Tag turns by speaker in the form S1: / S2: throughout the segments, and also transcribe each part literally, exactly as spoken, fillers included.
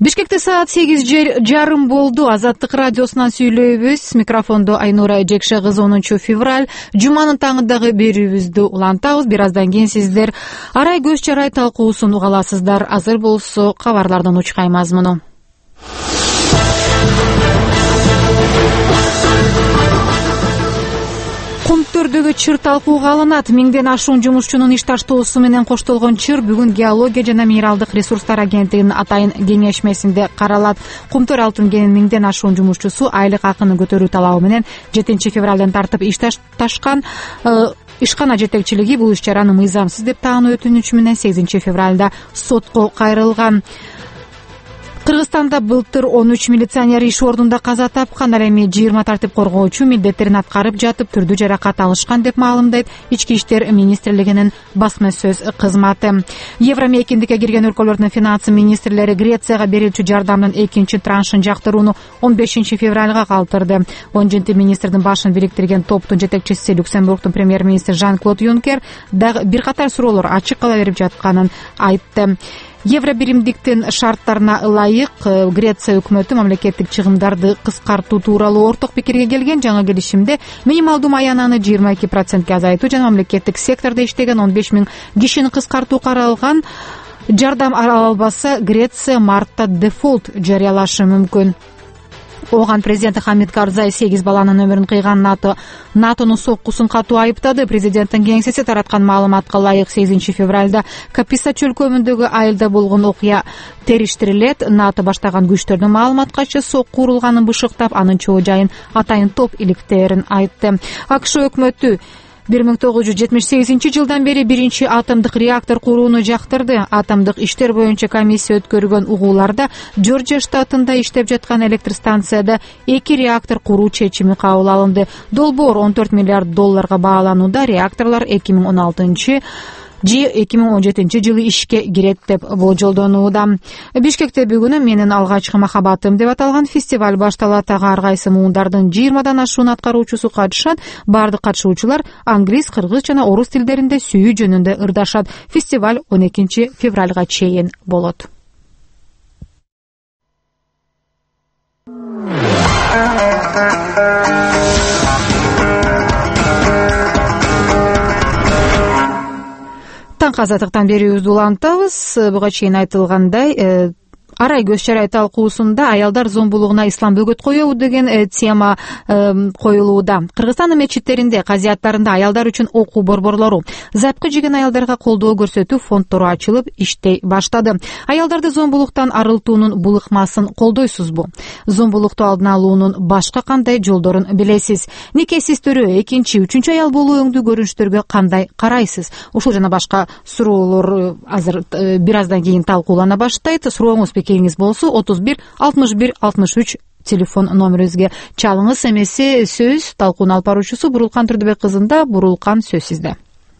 S1: Бишкекте саат сегиз жарым болду. Азаттык радиосунан сүйлөйбүз. Микрофондо Айнура Жекше кызы. онунчу февраль жуманын таңындагы берүүбүздү улантабыз. Бир аздан кийин сиздер арай көз чарай талкуусун уга аласыздар. Азыр болсо кабарлардан учкай мазмуну. Кумтөрдөгү чыр талкууга алынат. Миңден ашуун жумушчунун иш таштоосу менен коштолгон чыр бүгүн Геология жана минералдык ресурстар агенттигинин атайын кеңешмесинде каралат. Кумтөр алтын кенинин миңден ашуун жумушчусу айлык акыны көтөрүү талабы менен жетинчи февралдан тартып иш ташташкан. Ишкана жетекчилиги бул иш-чараны мыйзамсыз деп таануу өтүнүчү менен сегизинчи февралда сотко кайрылган. Кыргызстанда былтыр он үч милиционер иш ордунда каза тапкан. Ал эми жыйырма тартип коргоочу милдеттерин аткарып жатып түрдүү жаракат алышкан деп маалымдайт Ички иштер министрлигинин басма сөз кызматы. Евромейкиндикке кирген өлкөлөрдүн финанс министрлери Грецияга берилчү жардамдын экинчи траншын жактырууну он бешинчи февралга калтырды. он жети министрдин башын бириктирген топтун жетекчиси Люксембургдун премьер-министри Жан-Клод Юнкер дагы бир катар суроолор ачык кала берип жатканын айтты. Евробиримдиктин шарттарына ылайык Греция өкмөтү мамлекеттик чыгымдарды кыскартуу тууралуу орток пикирге келген. Жаңы келишимде минималдуу маянаны жыйырма эки процентке азайтуу жана мамлекеттик сектордо иштеген он беш миң кишини кыскартуу каралган. Жардам ала албаса Греция мартта дефолт жарыялашы мүмкүн. Оган президенти Хамид Карзай сегиз баланын өмүрүн кыйган НАТО НАТОнун соккусун катуу айыптады. Президенттин кеңсеси тараткан маалыматка ылайык сегизинчи февралда Каписа чөлкөмүндөгү айылда болгон окуя териштирилет. НАТО баштаган күчтөрдүн маалыматкачы сокку урулганын бышыктап, анын чоо жайын атайын топ иликтерин айтты. АКШ өкмөтү бир миң тогуз жүз жетимиш сегизинчи жылдан бери биринчи атомдук реактор курууну жактырды. Атомдук иштер боюнча комиссия өткөргөн угууларда Жоржия штатында иштеп жаткан электр станцияда эки реактор куруу чечими кабыл алынды. Долбоор он төрт миллиард долларга бааланууда. Реакторлор эки миң он алтынчы же эки миң он жетинчи жылы ишке кирет деп болжолдонууда. Бишкекте бүгүн менин алгачкы махабатым деп аталган фестиваль башталат. Ага ар кайсы муундардын жыйырмадан ашуун аткаруучусу катышат. Бардык катышуучулар англис, кыргыз жана орус тилдеринде сүйүү жөнүндө ырдашат. Фестиваль он экинчи февралга чейин болот. Таңкы азаттыктан берүүбүздү улантабыз. Буга чейин айтылгандай, арай көз чарай талкуусунда аялдар зомбулугуна ислам бөгөт коебу деген тема коюлууда. Кыргызстандын мечиттеринде, казияттарында аялдар үчүн окуу борборлору, запкы жеген аялдарга колдоо көрсөтүү фонддору ачылып иштей баштады. Аялдарды зомбулуктан арылтуунун бул ыкмасын колдойсузбу? Зомбулукту алдын алуунун башка кандай жолдорун билесиз? Никесиздөрү, экинчи, үчүнчү аял болуу өңдүү көрүнүштөргө кандай карайсыз? Ушул жана башка суроолор азыр бир аздан кийин талкуулана баштайт. Сурооңуз пикириңиз болсо отуз бир алтымыш бир алтымыш үч телефон номерибизге чалыңыз. Эмеси сөз талкуунун алып баруучусу Бурулкан Турдубек кызында. Бурулкан, сөз сизде.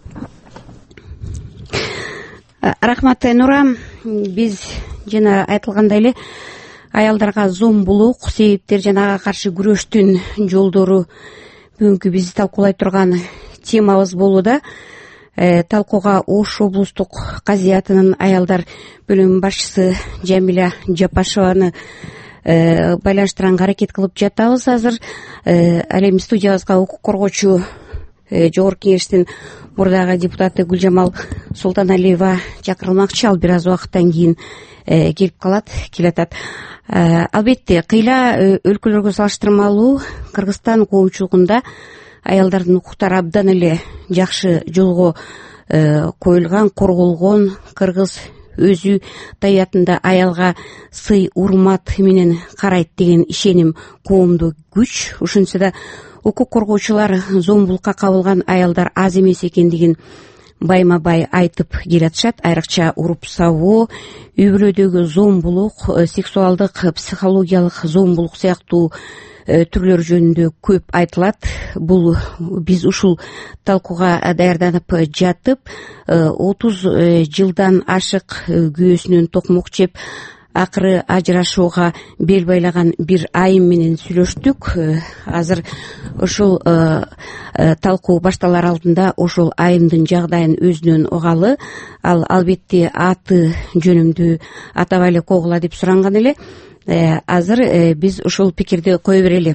S2: Рахмат, Айнура. Биз жана айтылгандай эле аялдарга зомбулук себептер жана ага каршы күрөштүн жолдору бүгүнкү биз талкуулай турган темабыз болууда. Талкууга Ош облустук казиятынын аялдар бөлүмүнүн башчысы Жамиля Жапашеваны байланыштырганга аракет кылып жатабыз азыр. Ал эми студиябызга укук коргоочу жогорку кеңештин мурдагы депутаты Гүлжамал Султаналиева чакырылмакчы. Ал бир аз убакыттан кийин келип калат, келатат. Албетте, кыйла өлкөлөргө салыштырмалуу Кыргызстан коомчулугунда аялдардын укуктары абдан эле жакшы жолго коюлган, корголгон. Кыргыз өзү табиятында аялга сый, урмат менен карайт деген ишеним коомдук күч. Ошентсе да укук коргоочулар зомбулукка кабылган аялдар аз эмес экендигин байма бай айтып келатышат. Айрыкча уруп сабоо, үй бүлөдөгү зомбулук, сексуалдык, психологиялык зомбулук сыяктуу түрлөр жөнүндө көп айтылат. Бул биз ушул талкууга даярданып жатып, отуз жылдан ашык күйөөсүнөн токмок жеп акыры ажырашууга бел байлаган бир айым менен сүйлөштүк. Азыр ушул талкуу башталар алдында ошол айымдын жагдайын өзүнөн угалы. Ал албетте аты жөнүмдү атабай эле койгула деп суранган эле. Азыр биз ушул пикирди кое берели.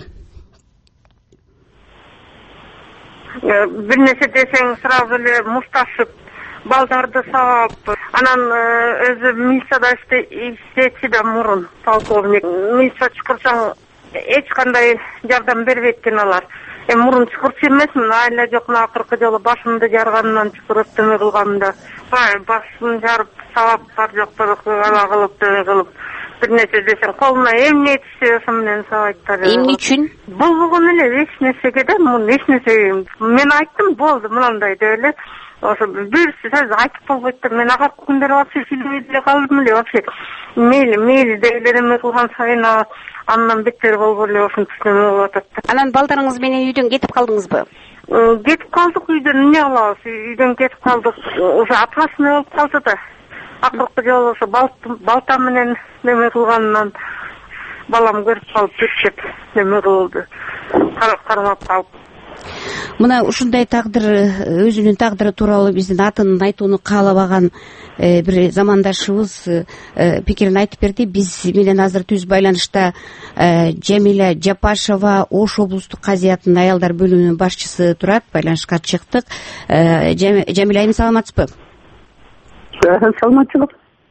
S3: Бир нерсе десең сразу эле мушташып балдарды сабап, анан өзү милицияда иштечи да мурун полковник. Милиция чакырсаң эч кандай жардам бербейт экен алар. Эми мурун чакырчу эмесмин, айла жок, мына акыркы жолу башымды жарганынан чакырып деме кылганда, башымды жарып сабап бар жок ала кылып деме кылып, бир нерсе десең колуна эмне түшсө ошо менен сабайттар.
S2: Эмне үчүн?
S3: Болгон эле эч нерсеге да, муну эч нерсе мен айттым, болду мынандай деп эле. Ошо бир сөз айтып болбойт да, мен акыркы күндөрү вообще билбей деле калдым эле, вообще мейли мейли деп эле эме кылган сайын андан бетер болуп эле ошентип эме болуп атат да.
S2: Анан балдарыңыз менен үйдөн кетип калдыңызбы?
S3: Кетип калдык, үйдөн эмне кылабыз, үйдөн кетип калдык. Ошо апасына болуп калды да. Акыркы жолу ошо балта менен неме кылганынан балам көрүп калып кетип неме кылды, кармап калып.
S2: Мына ушундай тагдыр, өзүнүн тагдыры тууралуу биздин атын айтууну каалабаган бир замандашыбыз пикирин айтып берди. Биз менен азыр түз байланышта Жамиля Жапашева, Ош облустук казиятынын аялдар бөлүмүнүн башчысы турат. Байланышка чыктык. Жамиля айым, саламатсызбы?
S4: Саламатчылык.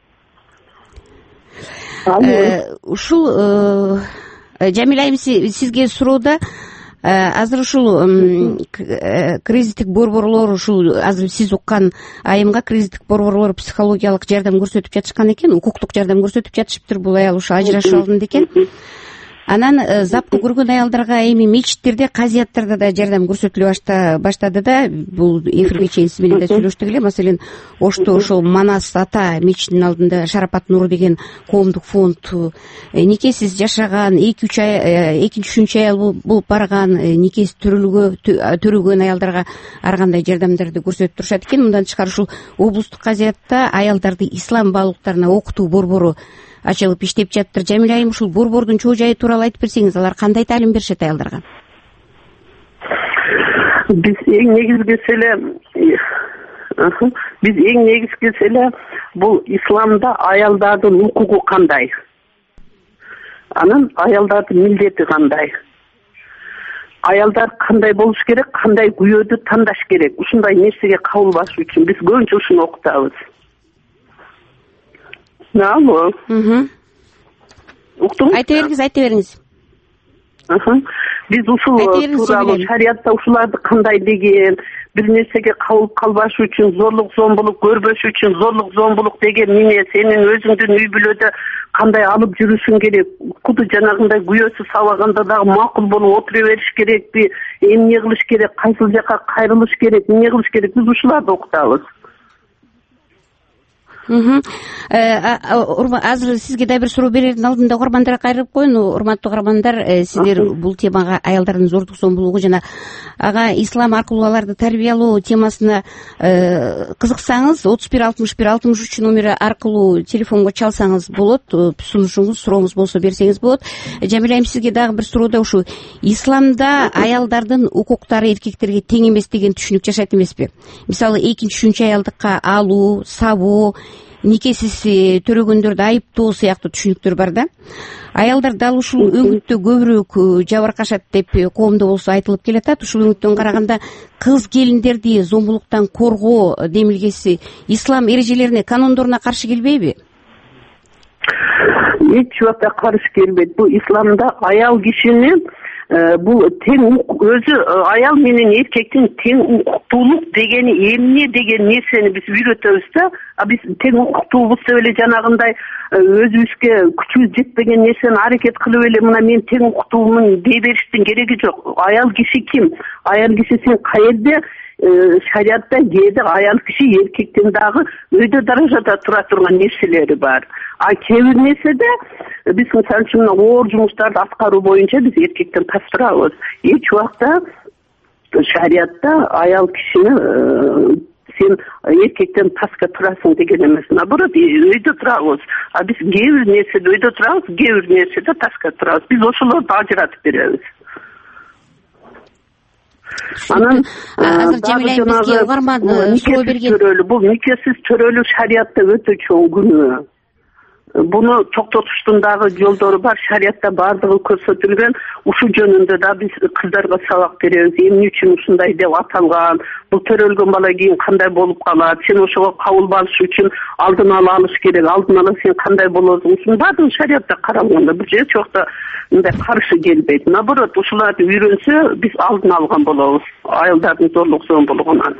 S2: Ушул Жамиля айым, сизге суроодо азыр ушул кризистик борборлор, ушул азыр сиз уккан айымга кризистик борборлор психологиялык жардам көрсөтүп жатышкан экен, укуктук жардам көрсөтүп жатышыптыр. Бул аял ушу ажырашуу алдында экен. Анан запкы көргөн аялдарга эми мечиттерде, казияттарда да жардам көрсөтүлө баштады да. Бул эфирге чейин сиз менен да сүйлөштүк эле. Маселен, Ошто ошол Манас ата мечитинин алдында Шарапат Нур деген коомдук фонд, никесиз жашаган эки үч ай, экинчи үчүнчү аял болуп барган, никеси төрөгөн аялдарга ар кандай жардамдарды көрсөтүп турушат экен. Мындан тышкары ушул облустук казиятта аялдарды ислам баалуулуктарына окутуу борбору ачылып иштеп жатыр. Жамиля айым, ушул борбордун чоо жайы тууралуу айтып берсеңиз, алар кандай таалим беришет аялдарга?
S4: Биз эң негизгиси эле биз эң негизгиси эле бул исламда аялдардын укугу кандай? Анан аялдардын милдети кандай? Аялдар кандай болуш керек, кандай күйөөдү тандаш керек? Ушундай нерсеге кабыл басуу үчүн биз көбүнчө ушуну окутабыз. Алло. Уктуңуз?
S2: Айта бериңиз, айта бериңиз.
S4: Биз ушул тууралуу шариятта ушуларды кандай деген, бир нерсеге кабыл калбаш үчүн, зорлук зомбулук көрбөш үчүн, зорлук зомбулук деген эмне, сенин өзүңдүн үй бүлөдө кандай алып жүрүшүң керек, куду жанагындай күйөөсү сабаганда дагы макул болуп отура бериш керекпи, эмне кылыш керек, кайсыл жака кайрылыш керек, эмне кылыш керек, биз ушуларды окутабыз.
S2: Азыр сизге да бир суроо берердин алдында угармандарга кайрылып коеюн. Урматтуу угармандар, сиздер бул темага, аялдардын зордук зомбулугу жана ага ислам аркылуу аларды тарбиялоо темасына кызыксаңыз, отуз бир алтымыш бир алтымыш үч номери аркылуу телефонго чалсаңыз болот. Сунушуңуз, сурооңуз болсо берсеңиз болот. Жамиля айым, сизге дагы бир суроода, ушу исламда аялдардын укуктары эркектерге тең эмес деген түшүнүк жашайт эмеспи? Мисалы, экинчи үчүнчү аялдыкка алуу, сабоо, никесиз төрөгөндөрдү айыптоо сыяктуу түшүнүктөр бар да. Аялдар дал ушул өңүттө көбүрөөк жабыркашат деп коомдо болсо айтылып келатат. Ушул өңүттөн караганда кыз келиндерди зомбулуктан коргоо демилгеси ислам эрежелерине, канондоруна каршы келбейби?
S4: Эч убакта каршы келбейт. Бул исламда аял кишинин бул тең өзү аял менен эркектин тең укуктуулук дегени эмне деген нерсени биз үйрөтөбүз да. А биз тең укуктуубуз деп эле жанагындай өзүбүзгө күчүбүз жетпеген нерсени аракет кылып эле мына мен тең укуктуумун дей бериштин кереги жок. Аял киши ким? Аял киши сен каерде? Шариатта кээде аял киши эркектен дагы өйдө даражада тура турган нерселери бар. А кээ бир нерседе биз мисалы үчүн оор жумуштарды аткаруу боюнча биз эркектен пас турабыз. Эч убакта шариатта аял кишини сен эркектен паска турасың деген эмес. Наоборот, үйдө турабыз. А биз кээ бир нерседе үйдө турабыз, кээ бир нерседе паска турабыз. Биз ошолорду ажыратып беребиз. Анан
S2: азыр Жамила айым бизге угарман суроо берген.
S4: Бул никесиз төрөлүү шариатта өтө чоң күнөө. Буну токтотуштун дагы жолдору бар, шариатта бардыгы көрсөтүлгөн. Ушул жөнүндө да биз кыздарга сабак беребиз. Эмне үчүн ушундай деп аталган? Бул төрөлгөн бала кийин кандай болуп калат? Сен ошого кабыл алыш үчүн алдын ала алыш керек. Алдын ала сен кандай болосуң? Ушунун баардыгы шариатта каралган. Бул эч жокто мындай каршы келбейт. Наоборот, ушуларды үйрөнсө биз алдын алган болобуз. Аялдардын зорлук зомбулугунан.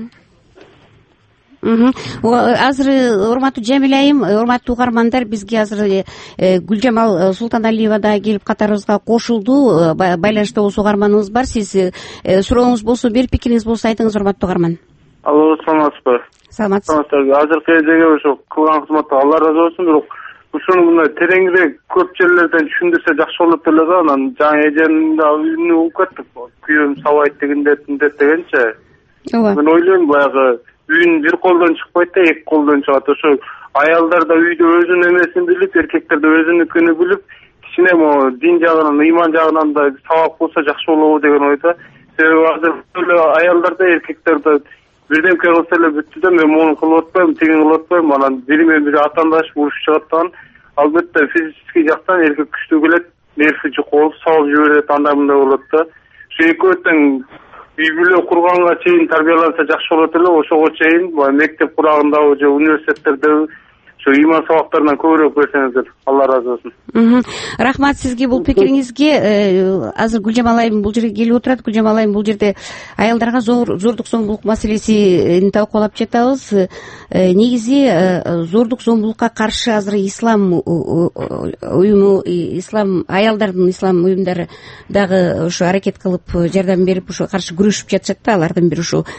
S2: Азыр урматтуу Жамила айым, урматтуу угармандар, бизге азыр Гүлжамал Султаналиева да келип катарыбызга кошулду. Байланышта болсо угарманыбыз бар. Сиз сурооңуз болсо, бир пикириңиз болсо айтыңыз, урматтуу угарман.
S5: Алло, саламатсызбы?
S2: Саламатсыз.
S5: Азыркы эжеге ошо кылган кызматты Алла ыраазы болсун, бирок ушуну мындай тереңирээк көп жерлерден түшүндүрсө жакшы болот эле да. Анан жаңы эженин да үйүнө угуп кеттик. Күйөөм сабайт дегенде дегенче.
S2: Ооба.
S5: Мен ойлойм, баягы үйүн бир колдон чыкпайт да, эки колдон чыгат. Ошо аялдар да үйдө өзүнүн эмесин билип, эркектер да өзүнүкүнү билип, кичине могу дин жагынан, ыйман жагынан да сабак болсо жакшы болобу деген ойдо. Себеби азыр эле аялдар да, эркектер да бирдемке кылса эле бүттү да, мен муну кылып атпайм, тигин кылып атпайм, анан бири менен бири атаандашып урушуп чыгаттан, албетте физический жактан эркек күчтүү келет, нерви жуку болуп, салып жиберет, андай мындай болот да. Ошо экөө тең үй бүлө курганга чейин тарбияланса жакшы болот эле. Ошого чейин мектеп курагындабы же университеттердеби ошо ыйман сабактарынан көбүрөөк берсеңиздер, Алла ыраазы болсун.
S2: Рахмат сизге бул пикириңизге. Азыр Гүлжамал айым бул жерге келип отурат. Гүлжамал айым, бул жерде аялдарга зордук зомбулук маселесин талкуулап жатабыз. Негизи зордук зомбулукка каршы азыр ислам уюму, ислам аялдардын ислам уюмдары дагы ошо аракет кылып жардам берип ошо каршы күрөшүп жатышат да. Алардын бири ушул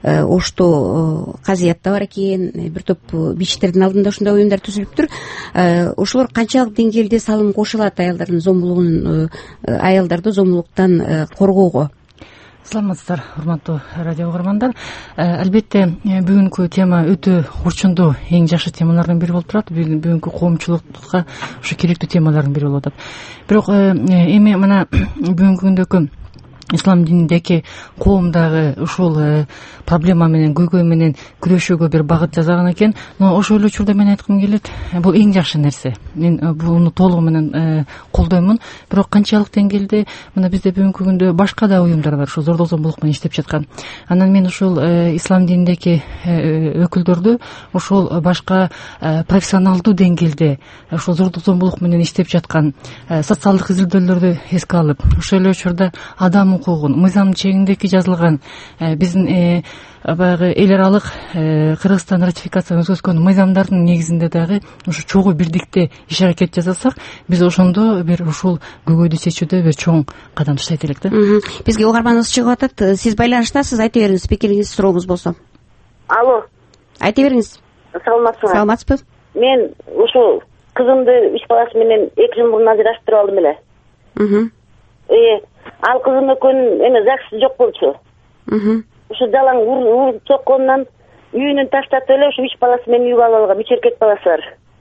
S2: Ошто казият да бар экен, бир топ бичтердин алдында ушундай уюмдар түзүлүптүр. Ошолор канчалык деңгээлде салым кошулат аялдардын зомбулугун, аялдарды зомбулуктан коргоого?
S6: Саламатсыздар, урматтуу радио угармандар. Албетте бүгүнкү тема өтө урчундуу, эң жакшы темалардын бири болуп турат. Бүгүнкү коомчулукка ушу керектүү темалардын бири болуп атат. Бирок эми мына бүгүнкү күндөгү ислам дининдеги коом дагы ушул проблема менен, көйгөй менен күрөшүүгө бир багыт жасаган экен. Но ошол эле учурда мен айткым келет, бул эң жакшы нерсе. Мен буну толугу менен колдоймун. Бирок канчалык деңгээлде мына бизде бүгүнкү күндө башка да уюмдар бар, ушул зордук зомбулук менен иштеп жаткан. Анан мен ушул ислам дининдеги өкүлдөрдү ушул башка профессионалдуу деңгээлде ушул зордук зомбулук менен иштеп жаткан социалдык изилдөөлөрдү эске алып, ошол эле учурда адам укугун, мыйзам чегиндеги жазылган биздин баягы эл аралык Кыргызстан ратификацияны өткөзгөн мыйзамдардын негизинде дагы ушу чогуу бирдикте иш аракет жасасак, биз ошондо бир ушул көйгөйдү чечүүдө бир чоң кадам таштайт элек да.
S2: Бизге угарманыбыз чыгып атат. Сиз байланыштасыз, айта бериңиз, пикириңиз, сурооңуз болсо.
S3: Алло.
S2: Айта бериңиз.
S3: Саламатсызбы?
S2: Саламатсызбы?
S3: Мен ушу кызымды үч баласы менен эки жыл мурун ажыраштырып алдым эле.
S2: Мм.
S3: Э, ал кызым экөөнүн эме ЗАГС жок болчу.
S2: Мм.
S3: Ушу жалаң уруп чокконунан үйүнөн таштатып эле ушу үч баласы менен үйгө алып алган, үч эркек баласы бар.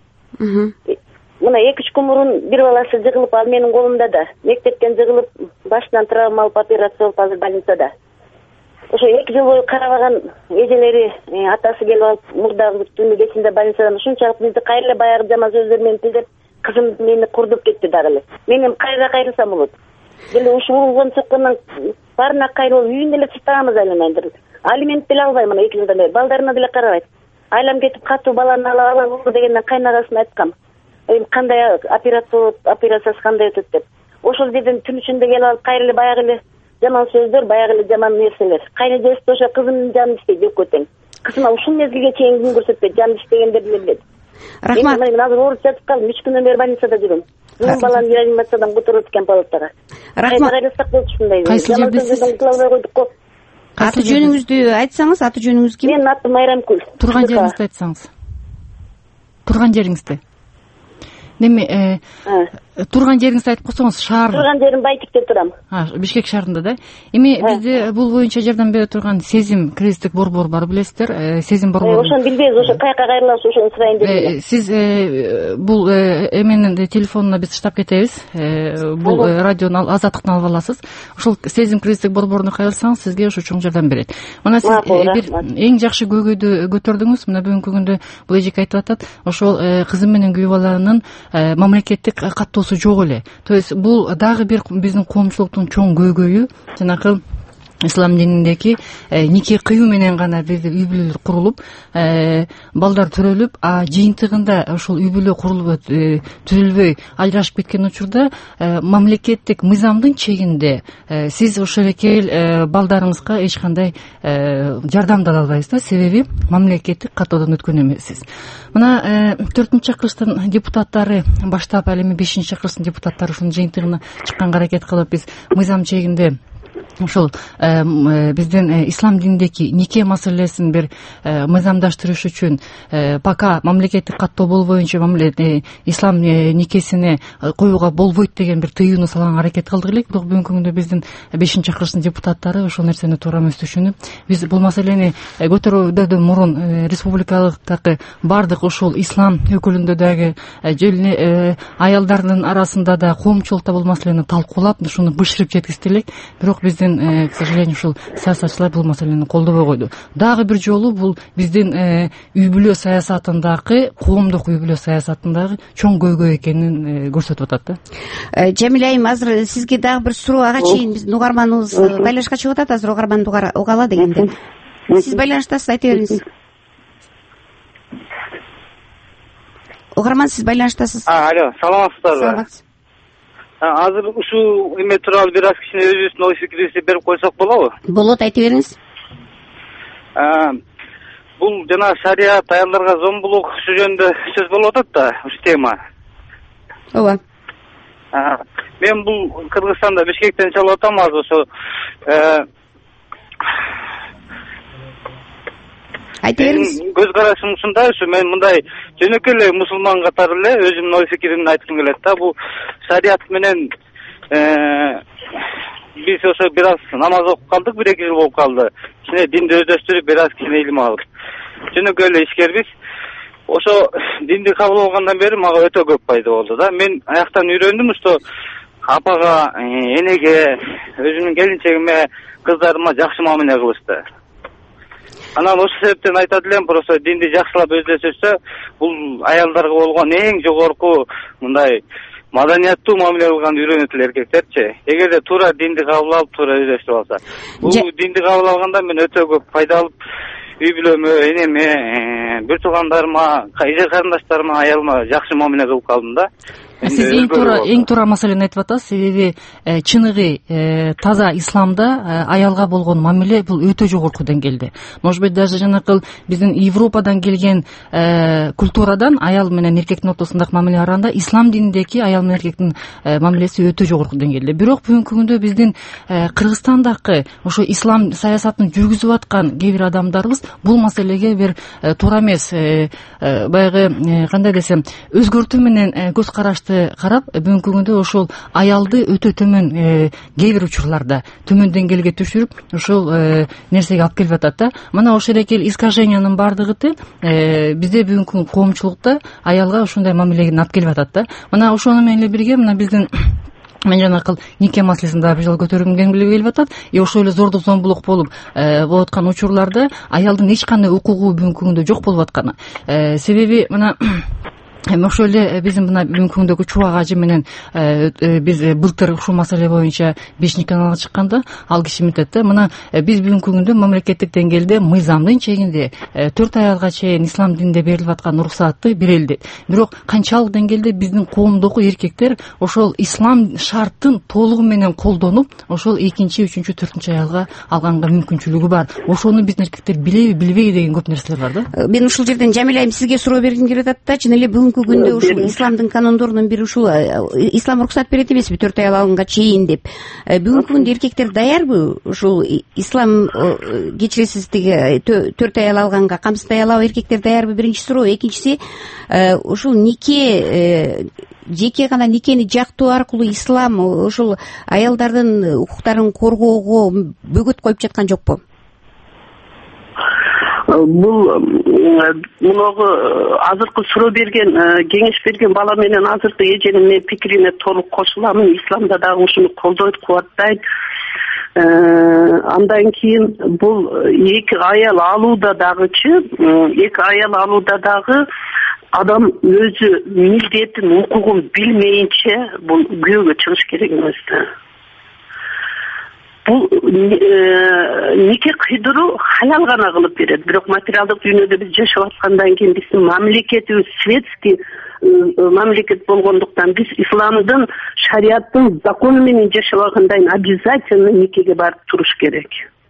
S2: Мм.
S3: Мына эки үч күн мурун бир баласы жыгылып, ал менин колумда да. Мектептен жыгылып, башынан травма алып операция болуп азыр больницада. Ошо эки жыл бою карабаган эжелери, атасы келип алып, мурдагы түнү кечинде больницадан ушунчалык бизди кайра эле баягы жаман сөздөр менен тилдеп, кызым мени курдуп кетти дагы эле. Мен эми кайра кайрылсам болот? Деле ушул урган чыккандан баарына кайрылып үйүндө эле чытабыз айланайдыр. Алимент деле албайм, мына эки жылдан бери балдарына деле карабайт. Айлам кетип катуу баланы ала алам дегенден кайнагасына айткам. Эми кандай операция болот, операциясы кандай өтөт деп. Ошол жерден түн ичинде келип алып кайра эле баягы эле жаман сөздөр, баягы эле жаман нерселер. Кайны жест ошо кызымдын жаны иштейт экөө тең. Кызыма ушул мезгилге чейин күн көрсөтпөйт, жаны иштегендерди эле билет.
S2: Рахмат.
S3: Мен азыр ооруп жатып калдым, үч күндөн бери больницада жүрөм. Бүгүн баланы реанимациядан которуп экен палатага.
S2: Рахмат.
S3: Кайрылсак болчу ушундай.
S6: Кайсы жердесиз?
S2: Аты жөнүңүздү айтсаңыз, аты жөнүңүз ким?
S3: Менин атым Майрамкүл.
S6: Турган жериңизди айтсаңыз. Турган жериңизди. Неме турган жериңизди айтып койсоңуз. Шаар
S7: турган жерим Байтикте турам.
S6: Бишкек шаарында да. Эми бизде бул боюнча жардам бере турган Сезим кризистик борбор бар, билесиздер. Сезим борбору.
S7: Ошону билбейбиз, ошо каяка кайрылабыз, ошону сурайын деп.
S6: Сиз бул эменин телефонуна биз штаб кетебиз. Бул радионун азаттыктан алып аласыз. Ошол Сезим кризистик борборуна кайрылсаңыз сизге ошо чоң жардам берет. Мына сиз бир эң жакшы көйгөйдү көтөрдүңүз. Мына бүгүнкү күндө бул эжеке айтып атат, ошол кызым менен күйөө баланын мамлекеттик каттоосу жок эле. То есть бул дагы бир биздин коомчулуктун чоң көйгөйү. Жанакы ислам дининдеги нике кыюу менен гана бизде үй бүлөлөр курулуп, балдар төрөлүп, а жыйынтыгында ошол үй бүлө курулуп түзүлбөй ажырашып кеткен учурда мамлекеттик мыйзамдын чегинде сиз ошол элекел балдарыңызга эч кандай жардам да ала албайсыз да, себеби мамлекеттик каттоодон өткөн эмессиз. Мына төртүнчү чакырылыштын депутаттары баштап, ал эми бешинчи чакырылыштын депутаттары ушунун жыйынтыгына чыкканга аракет кылып, биз мыйзам чегинде ошол биздин ислам динидеги нике маселесин бир мыйзамдаштырыш үчүн пока мамлекеттик каттоо болбоюнча ислам никесине коюуга болбойт деген бир тыюуну салганга аракет кылдык элек. Бирок бүгүнкү күндө биздин бешинчи чакырылыштын депутаттары ошол нерсени туура эмес түшүнүп, биз бул маселени көтөрүүдөн мурун республикалыктагы бардык ошол ислам өкүлүндө дагы аялдардын арасында да коомчулукта бул маселени талкуулап, ушуну бышырып жеткизди элек. Бирок биздин, к сожалению, ушул саясатчылар бул маселени колдобой койду. Дагы бир жолу бул биздин үй бүлө саясатындагы, коомдук үй бүлө саясатындагы чоң көйгөй экенин көрсөтүп атат да.
S2: Жамиля айым, азыр сизге дагы бир суроо, ага чейин биздин угарманыбыз байланышка чыгып атат, азыр угарманды угала дегенде. Сиз байланыштасыз, айта бериңиз. Угарман, сиз байланыштасыз.
S8: Алло, саламатсыздарбы?
S2: Саламатсыз.
S8: Азыр ушул эме тууралуу бир аз кичине өзүбүздүн ой пикирибизди берип койсок болобу?
S2: Болот, айта бериңиз.
S8: Бул жана шарият, аялдарга зомбулук ушу жөнүндө сөз болуп атат да, ушу тема.
S2: Ооба.
S8: Мен бул Кыргызстанда Бишкектен чалып атам, азыр ошо
S2: айта бериңиз.
S8: Көз карашым ушундай, ушу мен мындай жөнөкөй эле мусулман катары эле өзүмдүн ой пикиримди айткым келет да. Бул шарият менен биз ошо бир аз намаз окуп калдык, бир эки жыл болуп калды. Кичине динди өздөштүрүп, бир аз кичине илим алып. Жөнөкөй эле ишкербиз. Ошо динди кабыл алгандан бери мага өтө көп пайда болду да. Мен аяктан үйрөндүм, что апага, энеге, өзүмдүн келинчегиме, кыздарыма жакшы мамиле кылышты. Анан ошол себептен айтат элем, просто динди жакшылап өздөшсө, бул аялдарга болгон эң жогорку мындай маданияттуу мамиле кылганды үйрөнөт эле эркектерчи. Эгерде туура динди кабыл алып, туура өздөштүрүп алса. Бул динди кабыл алганда мен өтө көп пайда алып, үй бүлөмө, энеме, бир туугандарыма, эже карындаштарыма, аялыма жакшы мамиле кылып калдым да.
S6: Сиз эң туура эң туура маселени айтып атасыз, себеби чыныгы таза исламда аялга болгон мамиле бул өтө жогорку деңгээлде. Может быть, даже жанакыл биздин Европадан келген культурадан аял менен эркектин ортосундагы мамиле караганда ислам дининдеги аял менен эркектин мамилеси өтө жогорку деңгээлде. Бирок бүгүнкү күндө биздин Кыргызстандагы ошо ислам саясатын жүргүзүп аткан кээ бир адамдарыбыз бул маселеге бир туура эмес, баягы кандай десем, өзгөртүү менен көз карашты карап, бүгүнкү күндө ошол аялды өтө төмөн кээ бир учурларда төмөн деңгээлге түшүрүп, ошол нерсеге алып келип атат да. Мына ошол экел искажениянын бардыгы бизде бүгүнкү коомчулукта аялга ошондой мамилени алып келип атат да. Мына ошону менен эле бирге мына биздин мен жанакыл нике маселесин дагы бир жолу көтөргүм келип атат. И ошол эле зордук зомбулук болуп болуп аткан учурларда аялдын эч кандай укугу бүгүнкү күндө жок болуп атканы. Себеби мына эми ошол эле биздин мына бүгүнкү күндөгү Чубак ажы менен биз былтыр ушул маселе боюнча бешинчи каналга чыкканда ал киши мынтет да, мына биз бүгүнкү күндө мамлекеттик деңгээлде мыйзамдын чегинде төрт аялга чейин ислам дининде берилип аткан уруксаатты берели дейт. Бирок канчалык деңгээлде биздин коомдогу эркектер ошол ислам шарттын толугу менен колдонуп, ошол экинчи, үчүнчү, төртүнчү аялга алганга мүмкүнчүлүгү бар. Ошону биздин эркектер билеби, билбейби деген көп нерселер бар да.
S2: Мен ушул жерден Жамиля айым сизге суроо бергим келип атат да. Чын эле бүгүнкү күндө ушул исламдын канондорунун бири ушул, ислам уруксат берет эмеспи төрт аял алганга чейин деп. Бүгүнкү күндө эркектер даярбы ушул ислам, кечиресиз, тиги төрт аял алганга, камсыз аял алып эркектер даярбы? Биринчи суроо. Экинчиси, ушул нике жеке гана никени жактоо аркылуу ислам ушул аялдардын укуктарын коргоого бөгөт коюп жаткан жокпу?
S4: Бул муногу азыркы суроо берген, кеңеш берген бала менен азыркы эженин мен пикирине толук кошуламын. Исламда дагы ушуну колдойт, кубаттайт. Андан кийин бул эки аял алууда дагычы, эки аял алууда дагы адам өзү милдетин, укугун билмейинче бул күйөөгө чыгыш керек эмес да. Бул нике кыйдыруу халал гана кылып берет. Бирок материалдык дүйнөдө биз жашап аткандан кийин биздин мамлекетибиз светский мамлекет болгондуктан биз исламдын, шариаттын закону менен жашабагандан кийин обязательно никеге барып туруш керек.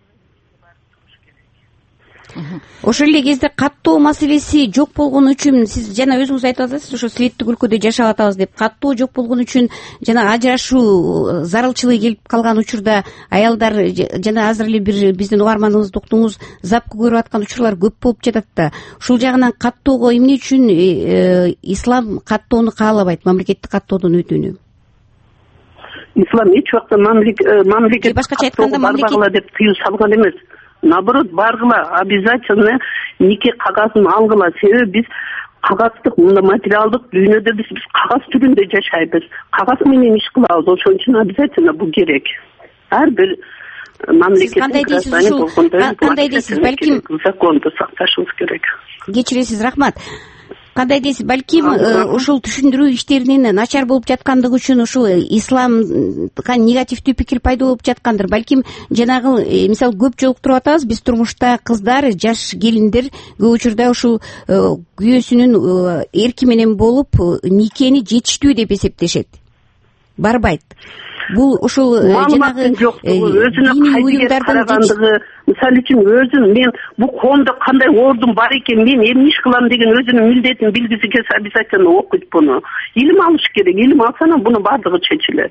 S2: Ошол эле кезде каттоо маселеси жок болгон үчүн сиз жана өзүңүз айтып атасыз, ошо светтик өлкөдө жашап атабыз деп. Каттоо жок болгон үчүн жана ажырашуу зарылчылыгы келип калган учурда аялдар жана азыр эле бир биздин угарманыбызды уктуңуз, запкы көрүп аткан учурлар көп болуп жатат да. Ушул жагынан каттоого эмне үчүн ислам каттоону каалабайт, мамлекеттик каттоодон өтүүнү?
S4: Ислам эч убакта мамлекет
S2: башкача айтканда
S4: мамлекет деп тыюу салган эмес. Наоборот, баргыла, обязательно нике кагазын алгыла. Себеби биз кагаздык, мында материалдык дүйнөдө биз биз кагаз түрүндө жашайбыз. Кагаз менен иш кылабыз. Ошон үчүн обязательно бул керек. Ар бир мамлекеттин гражданы болгондой
S2: кандай дейсиз, балким
S4: законду сакташыбыз керек.
S2: Кечиресиз, рахмат. Кандай дейсиз, балким ушул түшүндүрүү иштеринин начар болуп жаткандыгы үчүн ушул исламга негативдүү пикир пайда болуп жаткандыр. Балким жанагы мисалы көп жолуктуруп атабыз, биз турмушта кыздар, жаш келиндер көп учурда ушул күйөөсүнүн эрки менен болуп никени жетиштүү деп эсептешет. Барбайт. Бул ушул жанагы
S4: өзүнө кайдыгер карагандыгы, мисалы үчүн өзүн мен бул коомдо кандай ордум бар экен, мен эмне иш кылам деген өзүнүн милдетин билгиси келсе обязательно окуйт буну. Илим алыш керек. Илим алса буну бардыгы чечилет.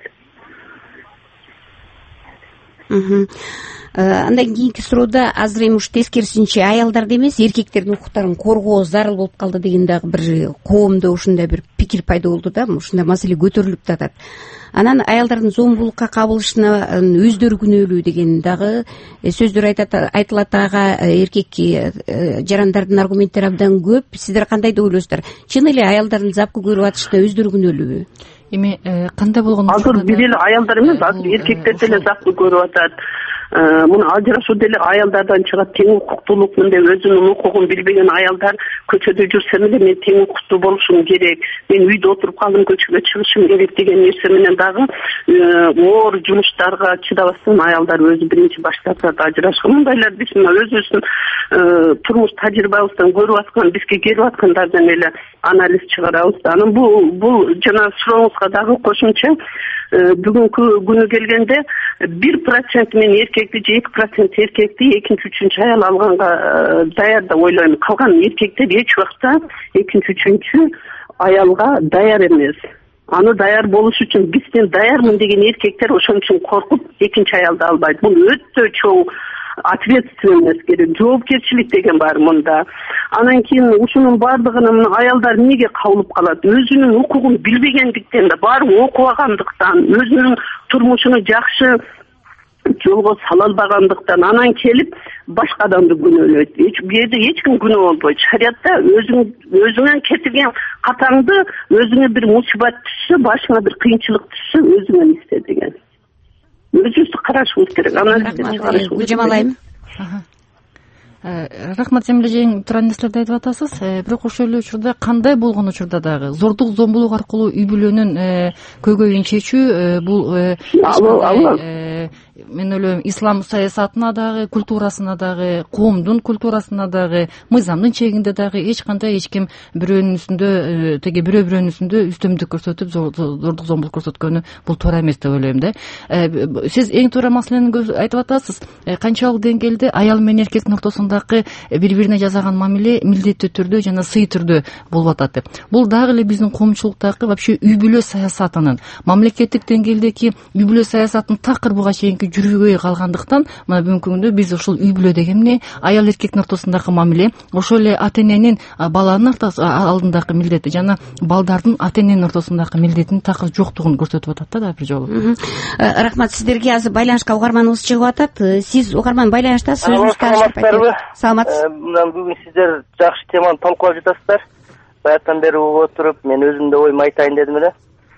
S2: Андан кийинки суроодо азыр эми уш тескерисинче аялдарды эмес, эркектердин укуктарын коргоо зарыл болуп калды деген дагы бир коомдо ушундай бир пикир пайда болду да, ушундай маселе көтөрүлүп жатат. Анан аялдардын зомбулукка кабылышына өздөрү күнөөлүү деген дагы сөздөр айтылат. Ага эркек жарандардын аргументтери абдан көп. Сиздер кандай деп ойлойсуздар? Чын эле аялдардын запкы көрүп атышына өздөрү күнөөлүүбү?
S6: Эми кандай болгон
S4: азыр бир эле аялдар эмес, азыр эркектер деле запкы көрүп атат. Муну ажырашуу деле аялдардан чыгат. Тең укуктуулук, мындай өзүнүн укугун билбеген аялдар көчөдө жүрсөм эле мен тең укуктуу болушум керек, мен үйдө отуруп калдым, көчөгө чыгышым керек деген нерсе менен дагы оор жумуштарга чыдабастан аялдар өзү биринчи башташат ажырашкан. Мындайлар биз өзүбүздүн турмуш тажрыйбабыздан көрүп аткан, бизге келип аткандардан эле анализ чыгарабыз. Анан бул бул жана сурооңузга дагы кошумча бүгүнкү күнү келгенде бир процент мен эркекти же эки процент эркекти экинчи үчүнчү аял алганга даяр деп ойлойм. Калган эркектер эч убакта экинчи үчүнчү аялга даяр эмес. Аны даяр болуш үчүн бизден даярмын деген эркектер ошон үчүн коркуп экинчи аялды албайт. Бул өтө чоң ответственность керек, жоопкерчилик деген бар мында. Анан кийин ушунун бардыгын аялдар эмнеге кабылып калат? Өзүнүн укугун билбегендиктен да, баарын окубагандыктан, өзүнүн турмушуну жакшы жолго сала албагандыктан анан келип башка адамды күнөөлөйт. Эч бул жерде эч ким күнөө болбойт. Шариатта өзүң өзүңөн кетирген катаңды өзүңө бир мусибат түшсө, башыңа бир кыйынчылык түшсө, өзүңөн исте деген. Өзүбүздү карашыбыз керек. Анан
S2: Гүлжамал айым.
S6: Рахмат, Земле жең туран нерселерди айтып атасыз. Бирок ошол эле учурда кандай болгон учурда дагы зордук, зомбулук аркылуу үй бүлөнүн көйгөйүн чечүү бул мен ойлойм ислам саясатына дагы, культурасына дагы, коомдун культурасына дагы, мыйзамдын чегинде дагы эч кандай эч ким бирөөнүн үстүндө теге бирөө бирөөнүн үстүндө үстөмдүк көрсөтүп зордук, зомбулук көрсөткөнү бул туура эмес деп ойлойм да. Сиз эң туура маселени айтып атасыз. Канчалык деңгээлде аял менен эркектин ортосундагы бири-бирине жасаган мамиле милдеттүү түрдө жана сый түрдө болуп атат деп. Бул дагы эле биздин коомчулуктагы вообще үй бүлө саясатынын, мамлекеттик деңгээлдеги үй бүлө саясатынын такыр буга чейинки эки жүрбөй калгандыктан мына бүгүнкү күндө биз ушул үй бүлө деген эмне, аял эркектин ортосундагы мамиле, ошол эле ата эненин баланын алдындагы милдети жана балдардын ата эненин ортосундагы милдетинин такыр жоктугун көрсөтүп атат да дагы бир жолу.
S2: Рахмат сиздерге. Азыр байланышка угарманыбыз чыгып атат. Сиз угарман байланыштасыз.
S9: Саламатсыздарбы? Мына бүгүн сиздер жакшы теманы талкуулап жатасыздар. Баягыдан бери угуп отуруп, мен өзүм да оюмду айтайын дедим эле.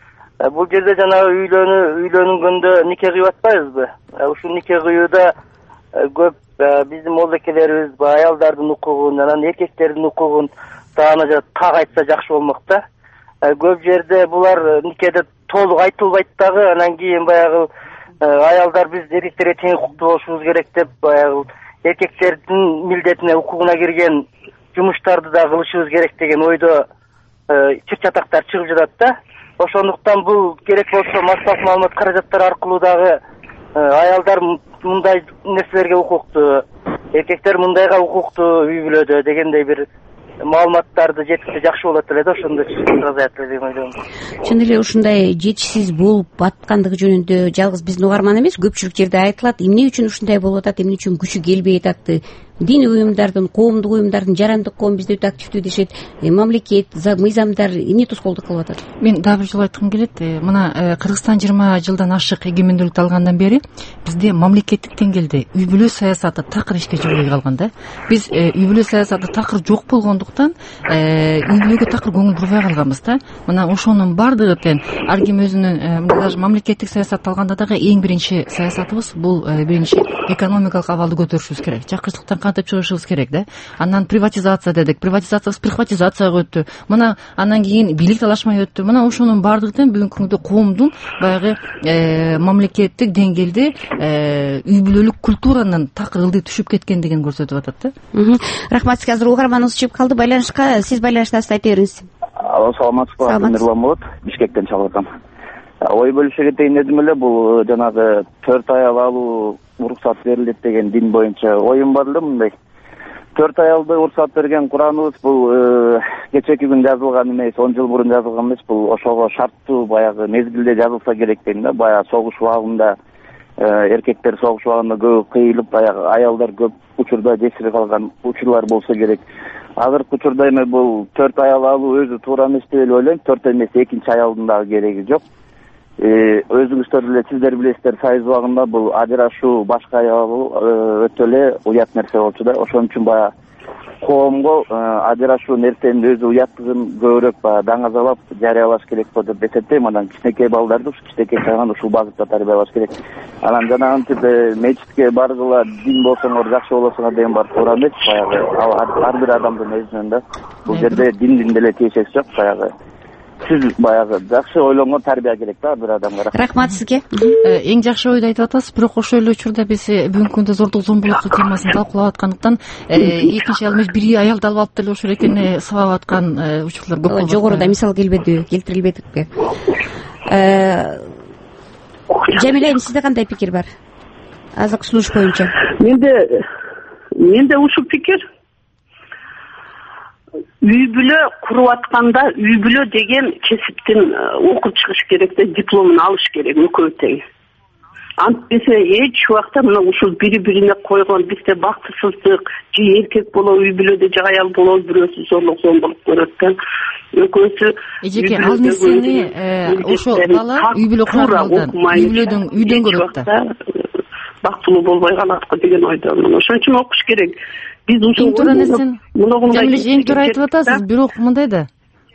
S9: Бул жерде жанагы үйлөнүү үйлөнгөндө нике кыйып атпайбызбы? Ушул нике кыюуда көп биздин молдокелерибиз аялдардын укугун, анан эркектердин укугун дагы так айтса жакшы болмок да. Көп жерде булар никеде толук айтылбайт дагы, анан кийин баягы аялдар биз эркектерге тең укуктуу болушубуз керек деп баягы эркектердин милдетине, укугуна кирген жумуштарды да кылышыбыз керек деген ойдо чыр чатактар чыгып жатат да. Ошондуктан бул керек болсо массалык маалымат каражаттары аркылуу дагы аялдар мындай нерселерге укуктуу, эркектер мындайга укуктуу үй бүлөдө дегендей бир маалыматтарды жеткизсе жакшы болот эле да, ошондо жазат эле деп ойлойм.
S2: Чын эле ушундай жетишсиз болуп аткандыгы жөнүндө жалгыз биздин угарман эмес, көпчүлүк жерде айтылат. Эмне үчүн ушундай болуп атат, эмне үчүн күчү келбей атат? Диний уюмдардын, коомдук уюмдардын, жарандык коом бизде өтө активдүү дешет. Мамлекет, мыйзамдар эмне тоскоолдук кылып атат?
S6: Мен дагы бир жолу айткым келет. Мына Кыргызстан жыйырма жылдан ашык эгемендүүлүктү алгандан бери бизде мамлекеттик деңгээлде үй бүлө саясаты такыр ишке жигбей калган да. Биз үй бүлө саясаты такыр жок болгондуктан үй бүлөгө такыр көңүл бурбай калганбыз да. Мына ошонун бардыгы тең ар ким өзүнүн даже мамлекеттик саясатты алганда дагы эң биринчи саясатыбыз бул биринчи экономикалык абалды көтөрүшүбүз керек. Жакырчылыктан кантип чыгышыбыз керек да. Анан приватизация дедик, приватизациябыз прихватизацияга өттү. Мына анан кийин бийлик талашмай өттү. Мына ошонун бардыгын бүгүнкү күндө коомдун баягы мамлекеттик деңгээлде үй бүлөлүк культуранын такыр ылдый түшүп кеткендигин көрсөтүп атат да.
S2: Рахмат сизге. Азыр угарманыбыз чыгып калды. Байланышка сиз байланыштасыз, айта бериңиз.
S10: Алло, саламатсызбы? Нурлан болот, Бишкектен чалып атам. Ой бөлүшө кетейин дедим эле, бул жанагы төрт аял алуу уруксат берилет деген дин боюнча оюм бар эле. Мындай төрт аялды уруксат берген Кураныбыз бул кечеки күн жазылган эмес, он жыл мурун жазылган эмес, бул ошого шарттуу баягы мезгилде жазылса керек дейм да. Баягы согуш убагында эркектер согуш убагында көп кыйылып, баягы аялдар көп учурда жесирип калган учурлар болсо керек. Азыркы учурда эми бул төрт аял алуу өзү туура эмес деп эле ойлойм. Төрт эмес, экинчи аялдын дагы кереги жок. Өзүңүздөр эле сиздер билесиздер, сайыз убагында бул ажырашуу, башка аял алуу өтө эле уят нерсе болчу да. Ошон үчүн баягы коомго ажырашуу нерсенин өзү уяттыгын көбүрөөк баягы даңазалап жарыялаш керек го деп эсептейм. Анан кичинекей балдарды ушу кичинекей чагынан ушул багытта тарбиялаш керек. Анан жанагынтип мечитке баргыла, дин болсоңор жакшы болосуңар деген бар туура эмес. Баягы ал ар бир адамдын өзүнөн да. Бул жерде диндин деле тиешеси жок. Баягы сиз баягы жакшы ойлонгон тарбия керек да ар бир адамга.
S2: Рахмат сизге.
S6: Эң жакшы ойду айтып атасыз, бирок ошол эле учурда биз бүгүнкү күндө зордук зомбулук темасын талкуулап аткандыктан экинчи аял эмес, бир аял да алып алып деле ошол экени сабап аткан учурлар көп болот.
S2: Жогоруда мисал келбеди, келтирилбедиби? Жамиля, сизде кандай пикир бар? Азыркы сунуш боюнча.
S4: Менде менде ушул пикир. Үй бүлө куруп атканда үй бүлө деген кесиптин окуп чыгыш керек да, дипломун алыш керек экөө тең. Антпесе эч убакта мына ушул бири-бирине койгон бизде бактысыздык, же эркек болобу үй бүлөдө, же аял болобу бирөөсү зорлук зомбулук көрөт да. Экөөсү
S6: эжеке ал нерсени ошо бала үй бүлө кургандан, үй бүлөдөн үйдөн көрөт да.
S4: Бактылуу болбой калат го деген ойдомун. Ошон үчүн окуш керек. Биз ушул
S6: туура нерсени эң туура айтып атасыз, бирок мындай да.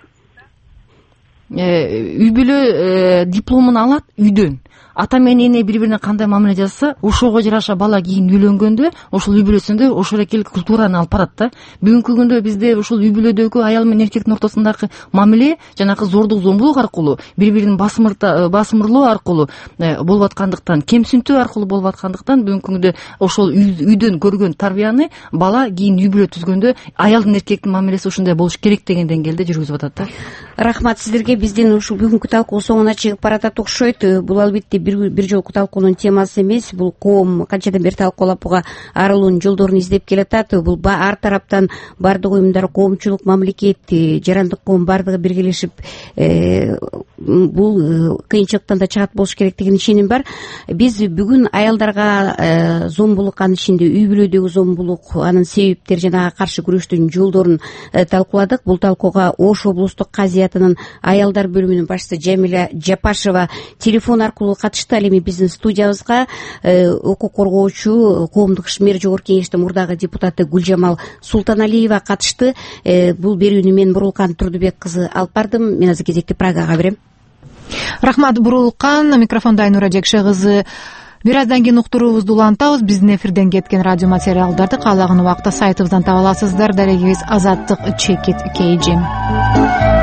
S6: Үй бүлө дипломун алат үйдөн. Ата менен эне бири-бирине кандай мамиле жасаса, ошого жараша бала кийин үйлөнгөндө ошол үй бүлөсүндө ошол эки культураны алып барат да. Бүгүнкү күндө бизде ушул үй бүлөдөгү аял менен эркектин ортосундагы мамиле жанагы зордук зомбулук аркылуу, бири-бирин басымырлоо аркылуу болуп аткандыктан, кемсинтүү аркылуу болуп аткандыктан бүгүнкү күндө ошол үйдөн көргөн тарбияны бала кийин үй бүлө түзгөндө аялдын эркектин мамилеси ушундай болуш керек деген деңгээлде жүргүзүп атат да.
S2: Рахмат сиздерге. Биздин ушул бүгүнкү талкуу соңуна чыгып баратат окшойт. Бул албетте бир бир жолку талкуунун темасы эмес. Бул коом канчадан бери талкуулап буга арылуунун жолдорун издеп келатат. Бул ар тараптан баардык уюмдар, коомчулук, мамлекет, жарандык коом баардыгы биргелешип бул кыйынчылыктан да чыгат болуш керек деген ишеним бар. Биз бүгүн аялдарга зомбулук, анын ичинде үй бүлөдөгү зомбулук, анын себептери жана ага каршы күрөштүн жолдорун талкууладык. Бул талкууга Ош облустук казиятынын аялдар бөлүмүнүн башчысы Жамиля Жапашева телефон аркылуу катышты. Ал эми биздин студиябызга укук коргоочу, коомдук ишмер жогорку кеңештин мурдагы депутаты Гүлжамал Султаналиева катышты. Бул берүүнү мен Бурулкан Турдубек кызы алып бардым. Мен азыр кезекти Прагага берем.
S1: Рахмат, Бурулкан. Микрофонда Айнура Жекше кызы. Бир аздан кийин уктуруубузду улантабыз. Биздин эфирден кеткен радио материалдарды каалаган убакта сайтыбыздан таба аласыздар. Дарегибиз азаттык чекит kg.